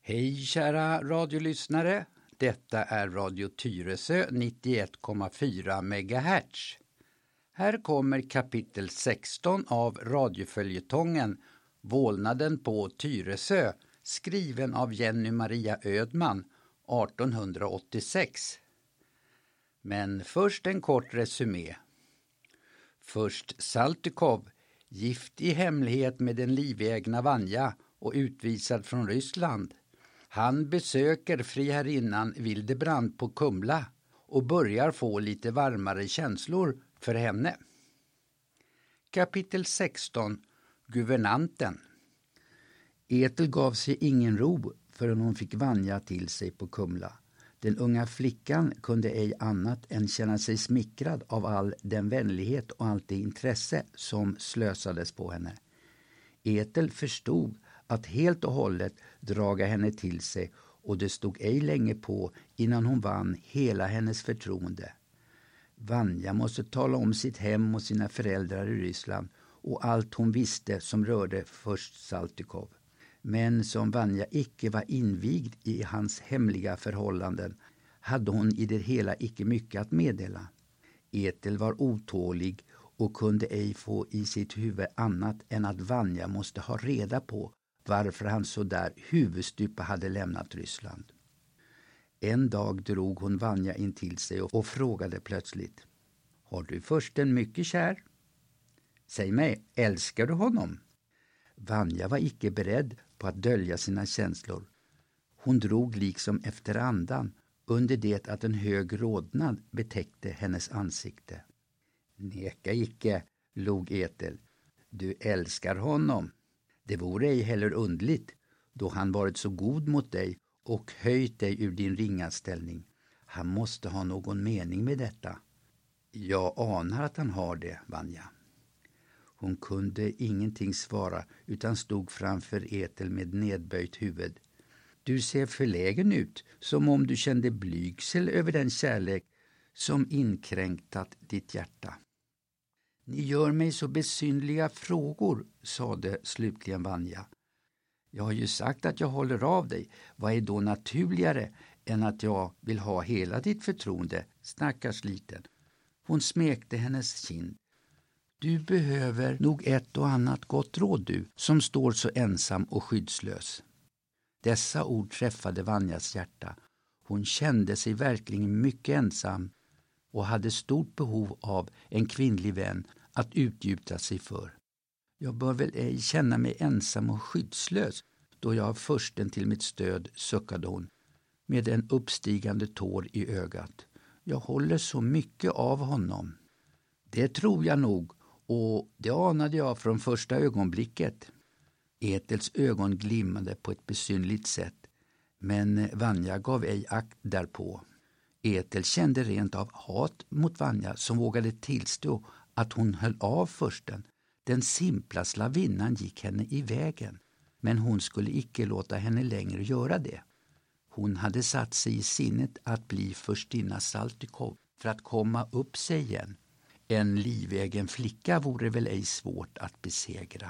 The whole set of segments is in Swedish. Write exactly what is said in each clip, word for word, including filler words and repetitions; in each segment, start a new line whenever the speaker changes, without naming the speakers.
Hej kära radiolyssnare, detta är Radio Tyresö nittioett komma fyra megahertz. Här kommer kapitel sexton av radioföljetongen Vålnaden på Tyresö, skriven av Jenny Maria Ödman artonhundraåttiosex. Men först en kort resumé. Först Saltykov, gift i hemlighet med den livägna Vanja och utvisad från Ryssland. Han besöker friherrinnan Vildebrand på Kumla och börjar få lite varmare känslor för henne. Kapitel sexton. Guvernanten. Ethel gav sig ingen ro förrän hon fick Vanja till sig på Kumla. Den unga flickan kunde ej annat än känna sig smickrad av all den vänlighet och allt det intresse som slösades på henne. Ethel förstod att helt och hållet draga henne till sig, och det stod ej länge på innan hon vann hela hennes förtroende. Vanja måste tala om sitt hem och sina föräldrar i Ryssland och allt hon visste som rörde först Saltykov. Men som Vanja icke var invigd i hans hemliga förhållanden hade hon i det hela icke mycket att meddela. Ethel var otålig och kunde ej få i sitt huvud annat än att Vanja måste ha reda på varför han så där huvudstupa hade lämnat Ryssland. En dag drog hon Vanja in till sig och, och frågade plötsligt: Har du försten mycket kär? Säg mig, älskar du honom? Vanja var icke beredd på att dölja sina känslor. Hon drog liksom efter andan under det att en hög rodnad betäckte hennes ansikte. Neka icke, log Ethel. Du älskar honom. Det vore ej heller undligt, då han varit så god mot dig och höjt dig ur din ringa ställning. Han måste ha någon mening med detta. Jag anar att han har det, Vanja. Hon kunde ingenting svara utan stod framför Ethel med nedböjt huvud. Du ser förlägen ut, som om du kände blygsel över den kärlek som inkränktat ditt hjärta. Ni gör mig så besynliga frågor, sade slutligen Vanja. Jag har ju sagt att jag håller av dig. Vad är då naturligare än att jag vill ha hela ditt förtroende, stackars liten? Hon smekte hennes kind. Du behöver nog ett och annat gott råd, du, som står så ensam och skyddslös. Dessa ord träffade Vanjas hjärta. Hon kände sig verkligen mycket ensam och hade stort behov av en kvinnlig vän att utgjuta sig för. Jag bör väl ej känna mig ensam och skyddslös då jag har försten till mitt stöd, suckade hon med en uppstigande tår i ögat. Jag håller så mycket av honom. Det tror jag nog, och det anade jag från första ögonblicket. Ethels ögon glimmade på ett besynligt sätt, men Vanja gav ej akt därpå. Ethel kände rent av hat mot Vanja som vågade tillstå att hon höll av försten. Den simpla slavinnan gick henne i vägen, men hon skulle icke låta henne längre göra det. Hon hade satt sig i sinnet att bli förstinna Saltykov för att komma upp sig igen. En livägen flicka vore väl ej svårt att besegra.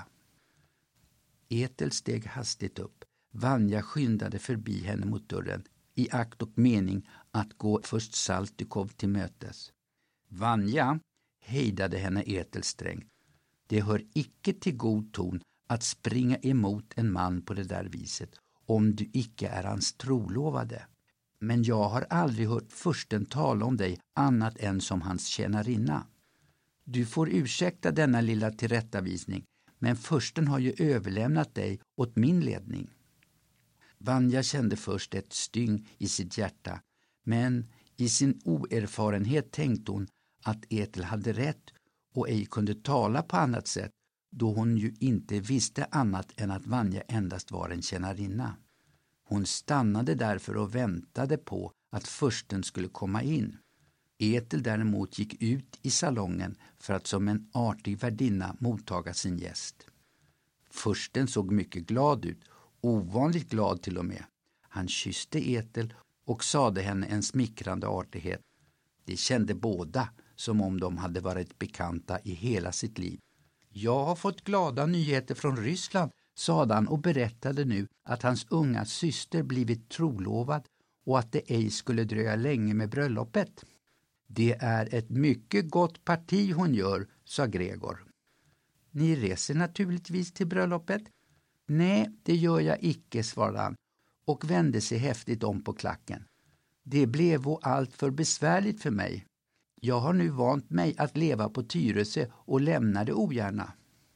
Ethel steg hastigt upp. Vanja skyndade förbi henne mot dörren i akt och mening att gå först Saltykov till mötes. Vanja, hejdade henne Ethel strängt. Det hör icke till god ton att springa emot en man på det där viset om du icke är hans trolovade. Men jag har aldrig hört försten tala om dig annat än som hans tjänarinna. Du får ursäkta denna lilla tillrättavisning, men försten har ju överlämnat dig åt min ledning. Vanja kände först ett styng i sitt hjärta, men i sin oerfarenhet tänkte hon att Ethel hade rätt och ej kunde tala på annat sätt, då hon ju inte visste annat än att Vanja endast var en tjänarinna. Hon stannade därför och väntade på att försten skulle komma in. Ethel däremot gick ut i salongen för att som en artig värdinna mottaga sin gäst. Försten såg mycket glad ut, ovanligt glad till och med. Han kysste Ethel och sade henne en smickrande artighet. De kände båda som om de hade varit bekanta i hela sitt liv. Jag har fått glada nyheter från Ryssland, sade han och berättade nu att hans unga syster blivit trolovad och att det ej skulle dröja länge med bröllopet. Det är ett mycket gott parti hon gör, sa Gregor. Ni reser naturligtvis till bröllopet? Nej, det gör jag icke, svarade han och vände sig häftigt om på klacken. Det blev allt för besvärligt för mig. Jag har nu vant mig att leva på Tyresö och lämnar det ogärna.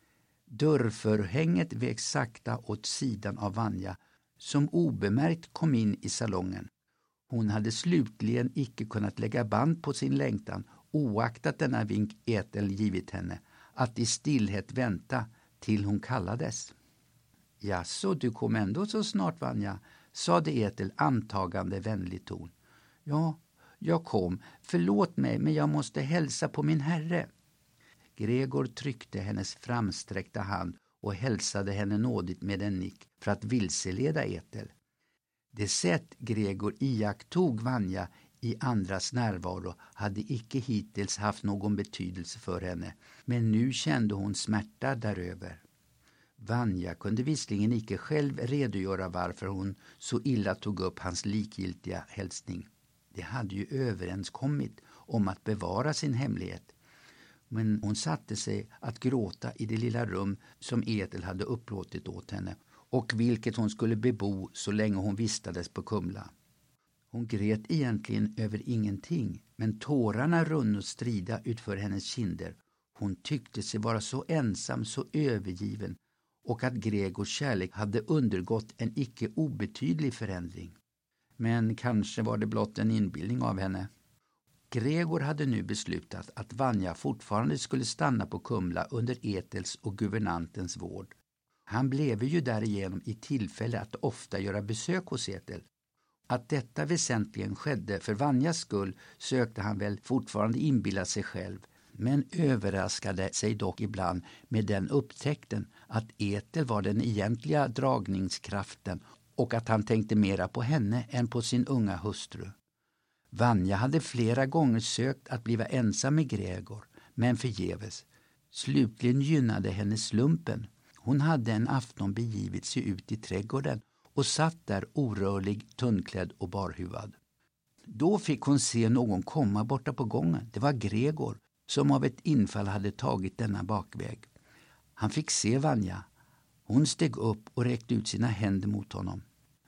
Dörrförhänget vek sakta åt sidan av Vanja, som obemärkt kom in i salongen. Hon hade slutligen icke kunnat lägga band på sin längtan, oaktat denna vink Ethel givit henne, att i stillhet vänta till hon kallades. Jaså, du kom ändå så snart, Vanja, sade Ethel antagande vänlig ton. Ja, jag kom. Förlåt mig, men jag måste hälsa på min herre. Gregor tryckte hennes framsträckta hand och hälsade henne nådigt med en nick för att vilseleda Ethel. Det sätt Gregor iakttog Vanja i andras närvaro hade icke hittills haft någon betydelse för henne, men nu kände hon smärta däröver. Vanja kunde visserligen icke själv redogöra varför hon så illa tog upp hans likgiltiga hälsning. De hade ju överenskommit om att bevara sin hemlighet. Men hon satte sig att gråta i det lilla rum som Ethel hade upplåtit åt henne och vilket hon skulle bebo så länge hon vistades på Kumla. Hon grät egentligen över ingenting, men tårarna runn och strida utför hennes kinder. Hon tyckte sig vara så ensam, så övergiven, och att Gregors kärlek hade undergått en icke obetydlig förändring. Men kanske var det blott en inbildning av henne. Gregor hade nu beslutat att Vanja fortfarande skulle stanna på Kumla under Ethels och guvernantens vård. Han blev ju därigenom i tillfälle att ofta göra besök hos Ethel. Att detta väsentligen skedde för Vanjas skull sökte han väl fortfarande inbilla sig själv, men överraskade sig dock ibland med den upptäckten att Ethel var den egentliga dragningskraften och att han tänkte mera på henne än på sin unga hustru. Vanja hade flera gånger sökt att bliva ensam med Gregor, men förgäves. Slutligen gynnade henne slumpen. Hon hade en afton begivit sig ut i trädgården och satt där orörlig, tunnklädd och barhuvad. Då fick hon se någon komma borta på gången. Det var Gregor som av ett infall hade tagit denna bakväg. Han fick se Vanja. Hon steg upp och räckte ut sina händer mot honom.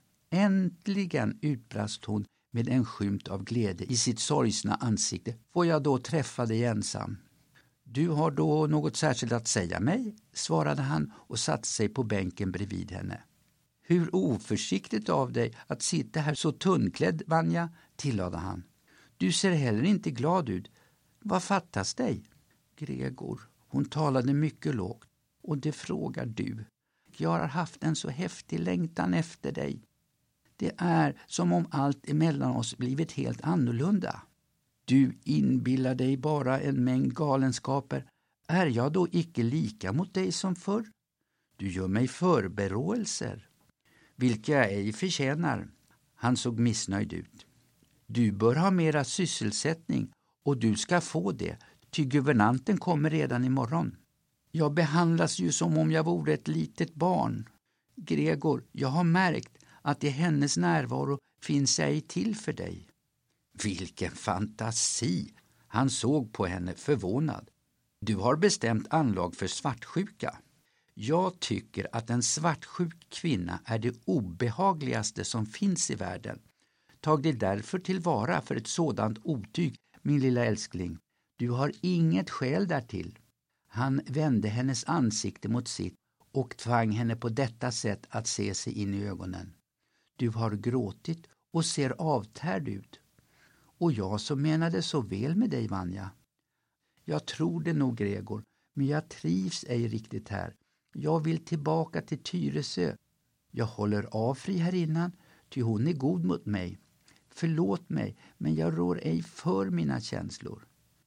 Äntligen, utbrast hon med en skymt av glädje i sitt sorgsna ansikte. Får jag då träffa dig ensam? Du har då något särskilt att säga mig, svarade han och satte sig på bänken bredvid henne. Hur oförsiktigt av dig att sitta här så tunnklädd, Vanja, tillade han. Du ser heller inte glad ut. Vad fattas dig? Gregor, hon talade mycket lågt. Och det frågar du. Jag har haft en så häftig längtan efter dig. Det är som om allt emellan oss blivit helt annorlunda. Du inbillar dig bara en mängd galenskaper. Är jag då icke lika mot dig som förr? Du gör mig förberåelser, vilka jag ej förtjänar. Han såg missnöjd ut. Du bör ha mera sysselsättning och du ska få det, ty guvernanten kommer redan imorgon. Jag behandlas ju som om jag vore ett litet barn. Gregor, jag har märkt att i hennes närvaro finns jag ej till för dig. Vilken fantasi! Han såg på henne förvånad. Du har bestämt anlag för svartsjuka. Jag tycker att en svartsjuk kvinna är det obehagligaste som finns i världen. Tag dig därför tillvara för ett sådant otyg, min lilla älskling. Du har inget skäl därtill. Han vände hennes ansikte mot sitt och tvang henne på detta sätt att se sig in i ögonen. Du har gråtit och ser avtärd ut. Och jag som menade så väl med dig, Vanja. Jag tror det nog, Gregor, men jag trivs ej riktigt här. Jag vill tillbaka till Tyresö. Jag håller av friherrinnan, ty hon är god mot mig. Förlåt mig, men jag rår ej för mina känslor.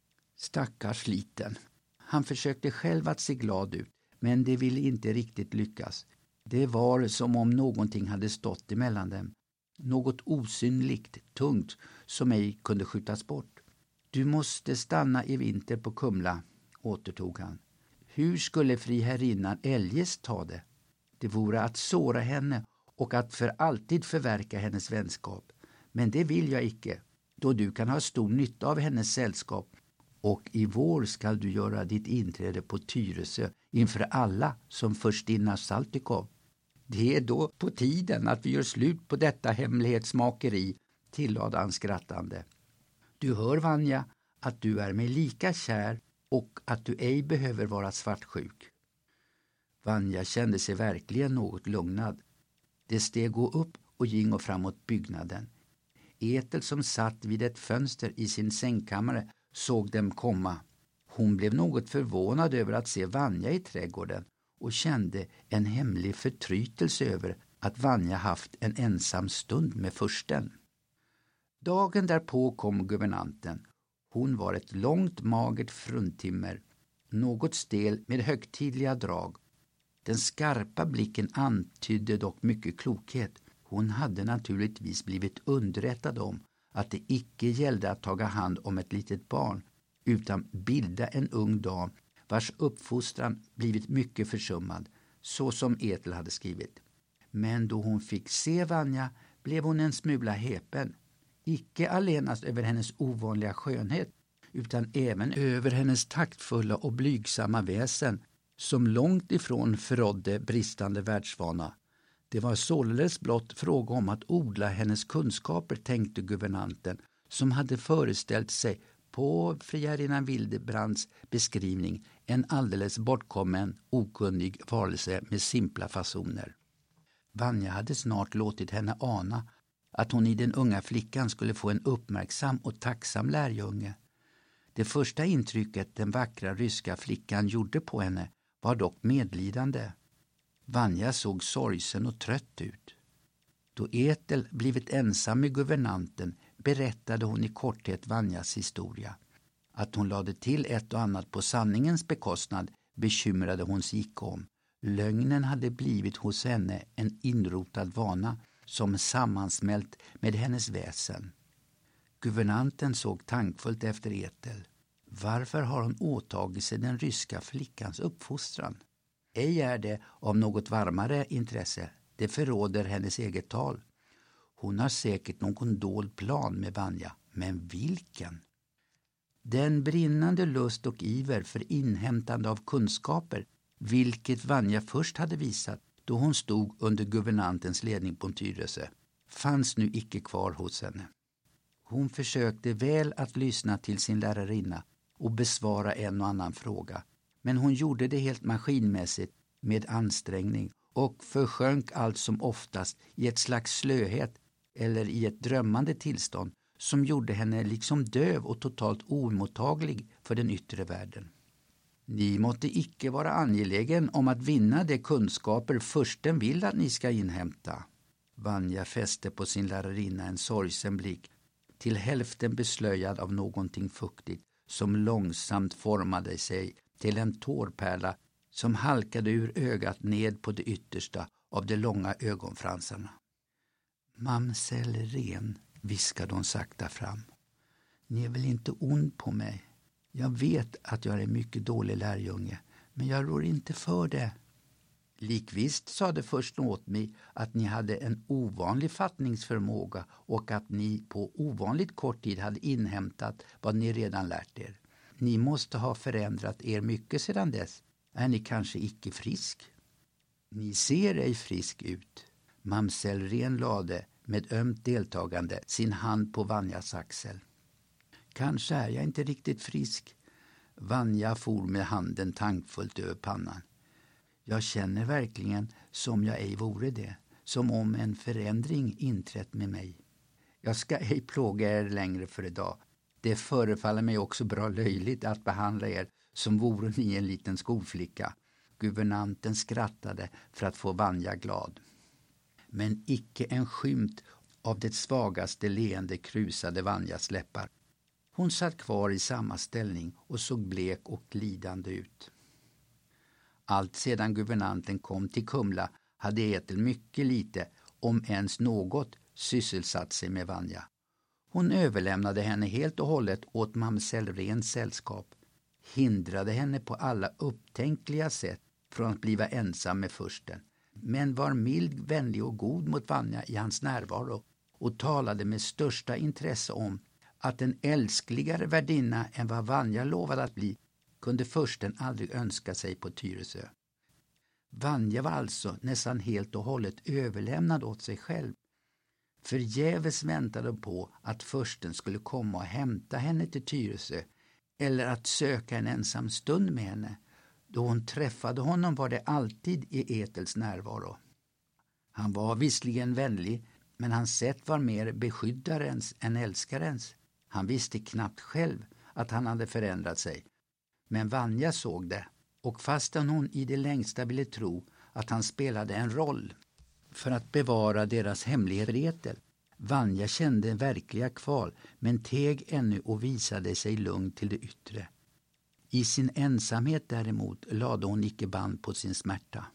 Stackars liten. Han försökte själv att se glad ut, men det ville inte riktigt lyckas. Det var som om någonting hade stått emellan dem. Något osynligt, tungt, som ej kunde skjutas bort. Du måste stanna i vinter på Kumla, återtog han. Hur skulle friherrinnan eljest ta det? Det vore att såra henne och att för alltid förverka hennes vänskap. Men det vill jag icke, då du kan ha stor nytta av hennes sällskap, och i vår skall du göra ditt inträde på Tyresö inför alla som förstinna Saltykov. Det är då på tiden att vi gör slut på detta hemlighetsmakeri, tillade han skrattande. Du hör, Vanja, att du är mig lika kär och att du ej behöver vara svartsjuk. Vanja kände sig verkligen något lugnad. Det steg gå upp och gingo framåt byggnaden. Ethel som satt vid ett fönster i sin sängkammare såg dem komma. Hon blev något förvånad över att se Vanja i trädgården och kände en hemlig förtrytelse över att Vanja haft en ensam stund med fursten. Dagen därpå kom guvernanten. Hon var ett långt magert fruntimmer, något stel med högtidliga drag. Den skarpa blicken antydde dock mycket klokhet. Hon hade naturligtvis blivit underrättad om att det icke gällde att taga hand om ett litet barn, utan bilda en ung dam vars uppfostran blivit mycket försummad, så som Ethel hade skrivit. Men då hon fick se Vanja blev hon en smula häpen, icke allenast över hennes ovanliga skönhet, utan även över hennes taktfulla och blygsamma väsen, som långt ifrån förrådde bristande världsvana. Det var således blott fråga om att odla hennes kunskaper, tänkte guvernanten, som hade föreställt sig på friärinnan Wildebrands beskrivning en alldeles bortkommen, okunnig varelse med simpla fasoner. Vanja hade snart låtit henne ana att hon i den unga flickan skulle få en uppmärksam och tacksam lärjunge. Det första intrycket den vackra ryska flickan gjorde på henne var dock medlidande. Vanja såg sorgsen och trött ut. Då Ethel blivit ensam med guvernanten berättade hon i korthet Vanjas historia. Att hon lade till ett och annat på sanningens bekostnad bekymrade hon sig icke om. Lögnen hade blivit hos henne en inrotad vana som sammansmält med hennes väsen. Guvernanten såg tankfullt efter Ethel. Varför har hon åtagit sig den ryska flickans uppfostran? Ej är det av något varmare intresse, det förråder hennes eget tal. Hon har säkert någon dold plan med Vanja, men vilken? Den brinnande lust och iver för inhämtande av kunskaper, vilket Vanja först hade visat då hon stod under guvernantens ledning på Tyresö, fanns nu icke kvar hos henne. Hon försökte väl att lyssna till sin lärarinna och besvara en och annan fråga, men hon gjorde det helt maskinmässigt med ansträngning och försjönk allt som oftast i ett slags slöhet eller i ett drömmande tillstånd som gjorde henne liksom döv och totalt omottaglig för den yttre världen. Ni måtte icke vara angelägen om att vinna de kunskaper försten vill att ni ska inhämta. Vanja fäste på sin lärarinna en sorgsen blick, till hälften beslöjad av någonting fuktigt som långsamt formade sig till en tårpärla som halkade ur ögat ned på det yttersta av de långa ögonfransarna. Mamsell Ren, viskade hon sakta fram. Ni är väl inte ond på mig? Jag vet att jag är mycket dålig lärjunge, men jag rår inte för det. Likvisst sade först åt mig att ni hade en ovanlig fattningsförmåga och att ni på ovanligt kort tid hade inhämtat vad ni redan lärt er. Ni måste ha förändrat er mycket sedan dess. Är ni kanske icke frisk? Ni ser ej frisk ut. Mamsell Ren lade med ömt deltagande sin hand på Vanjas axel. Kanske är jag inte riktigt frisk. Vanja for med handen tankfullt över pannan. Jag känner verkligen som jag ej vore det, som om en förändring inträtt med mig. Jag ska ej plåga er längre för idag. Det förefaller mig också bra löjligt att behandla er som vore ni en liten skolflicka. Guvernanten skrattade för att få Vanja glad. Men icke en skymt av det svagaste leende krusade Vanjas läppar. Hon satt kvar i samma ställning och såg blek och lidande ut. Allt sedan guvernanten kom till Kumla hade Ethel mycket lite, om ens något, sysselsatt sig med Vanja. Hon överlämnade henne helt och hållet åt mamsell Rens sällskap, hindrade henne på alla upptänkliga sätt från att bliva ensam med fursten, men var mild, vänlig och god mot Vanja i hans närvaro och talade med största intresse om att en älskligare värdinna än vad Vanja lovade att bli kunde fursten aldrig önska sig på Tyresö. Vanja var alltså nästan helt och hållet överlämnad åt sig själv. Förgäves väntade på att fursten skulle komma och hämta henne till Tyresö eller att söka en ensam stund med henne. Då hon träffade honom var det alltid i Ethels närvaro. Han var visserligen vänlig, men hans sätt var mer beskyddarens än älskarens. Han visste knappt själv att han hade förändrat sig. Men Vanja såg det, och fastän hon i det längsta ville tro att han spelade en roll för att bevara deras hemlighet för Ethel. Vanja kände verkliga kval, men teg ännu och visade sig lugn till det yttre. I sin ensamhet däremot lade hon icke band på sin smärta.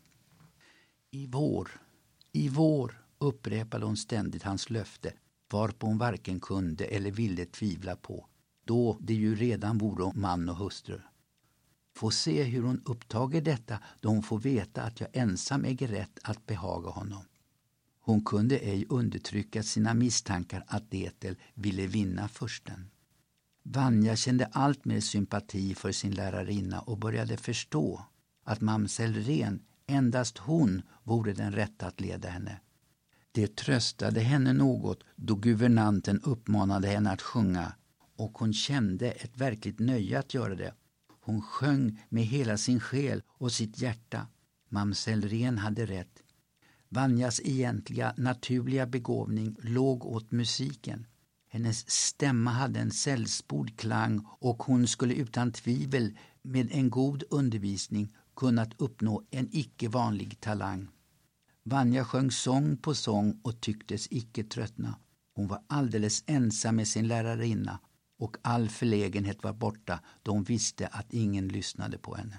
I vår, i vår, upprepade hon ständigt hans löfte, varpå hon varken kunde eller ville tvivla på, då det ju redan vore man och hustru. Få se hur hon upptager detta då hon får veta att jag ensam äger rätt att behaga honom. Hon kunde ej undertrycka sina misstankar att Ethel ville vinna fursten. Vanja kände allt mer sympati för sin lärarinna och började förstå att mamsell Ren, endast hon, vore den rätta att leda henne. Det tröstade henne något då guvernanten uppmanade henne att sjunga, och hon kände ett verkligt nöje att göra det. Hon sjöng med hela sin själ och sitt hjärta. Mamsell Ren hade rätt. Vanjas egentliga naturliga begåvning låg åt musiken. Hennes stämma hade en sällspord klang och hon skulle utan tvivel med en god undervisning kunnat uppnå en icke vanlig talang. Vanja sjöng sång på sång och tycktes icke tröttna. Hon var alldeles ensam med sin lärarinna och all förlägenhet var borta då hon visste att ingen lyssnade på henne.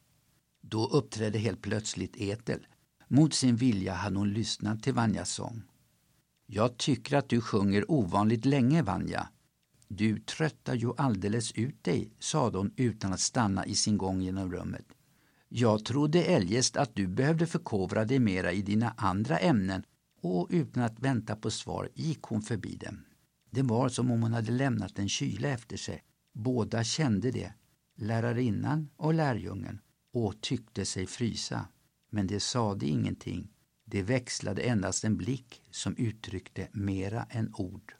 Då uppträdde helt plötsligt Ethel. Mot sin vilja hade hon lyssnat till Vanjas sång. Jag tycker att du sjunger ovanligt länge, Vanja. Du tröttar ju alldeles ut dig, sade hon utan att stanna i sin gång genom rummet. Jag trodde eljest att du behövde förkovra dig mera i dina andra ämnen, och utan att vänta på svar gick hon förbi dem. Det var som om hon hade lämnat en kyla efter sig. Båda kände det, lärarinnan och lärjungen, och tyckte sig frysa. Men det sade ingenting. Det växlade endast en blick som uttryckte mera än ord.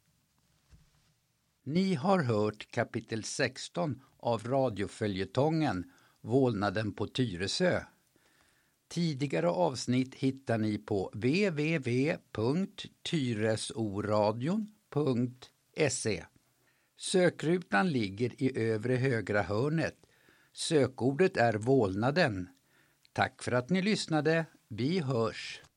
Ni har hört kapitel sexton av radioföljetongen Vålnaden på Tyresö. Tidigare avsnitt hittar ni på w w w punkt tyresoradion punkt se. Sökrutan ligger i övre högra hörnet. Sökordet är Vålnaden. Tack för att ni lyssnade. Vi hörs.